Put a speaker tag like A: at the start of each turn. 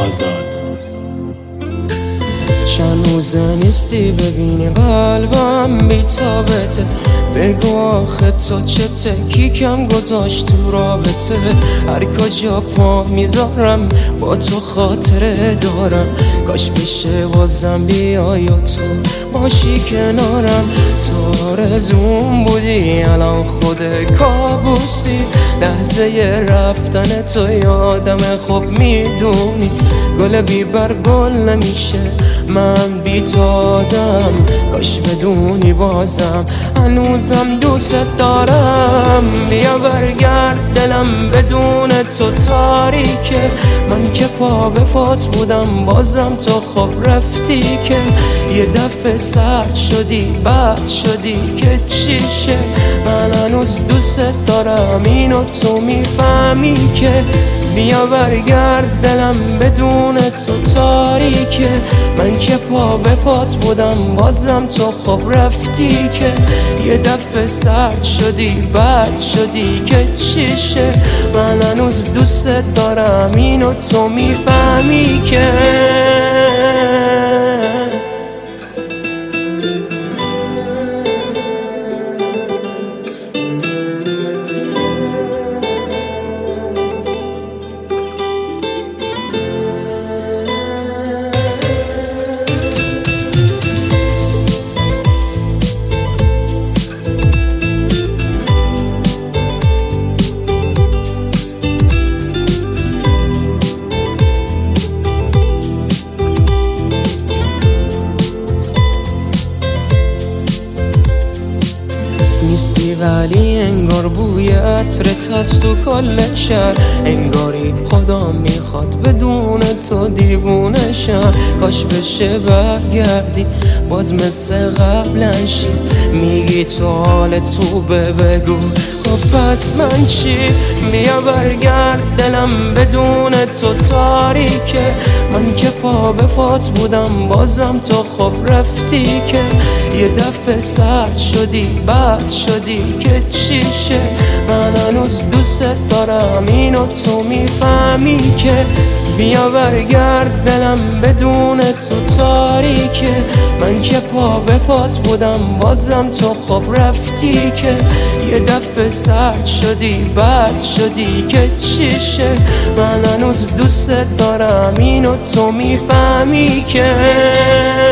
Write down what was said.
A: آزاد.
B: چند روزه نیستی ببینی قلبم بی‌تابته، بگو آخه تو چه تکی کم گذاشت تو رابطه. هر کجا پا میذارم با تو خاطره دارم، کاش بشه بازم بیای و تو باشی کنارم. تو آرزوم بودی الان خود کابوسی، لحظه رفتن تو یادم خوب میدونی. گل بی بر گل نمیشه، من بی تو آدم، کاش بدونی بازم هنوزم دوست دارم. بیا برگرد دلم بدون تو تاریکه، من که پا به پات بودم بازم تو خب رفتی که. یه دفعه سرد شدی بد شدی که چیشه، من هنوز دوست دارم اینو تو میفهمی که. بیا برگرد دلم بدون تو تاریکه، من که پا به پات بودم بازم تو خب رفتی که. یه دفعه سرد شدی بد شدی که چیشه، من هنوز دوست دارم اینو تو میفهمی که. نیستی ولی انگار بوی عطرت هست تو کل شهر، انگاری خدا میخواد بدون تو دیوونه شم. کاش بشه برگردی باز مثل قبلا شی، میگی تو حال تو بگو خب پس من چی. بیا برگرد دلم بدون تو تاریکه، من که پا به پات بودم بازم تو خب رفتی که. یه دفعه سرد شدی بد شدی که چیشه، من هنوز دوست دارم اینو تو میفهمی که. بیا برگرد دلم بدون تو تاریکه، من که پا به پات بودم بازم تو خب رفتی که. یه دفعه سرد شدی بد شدی که چیشه، من هنوز دوست دارم اینو تو میفهمی که.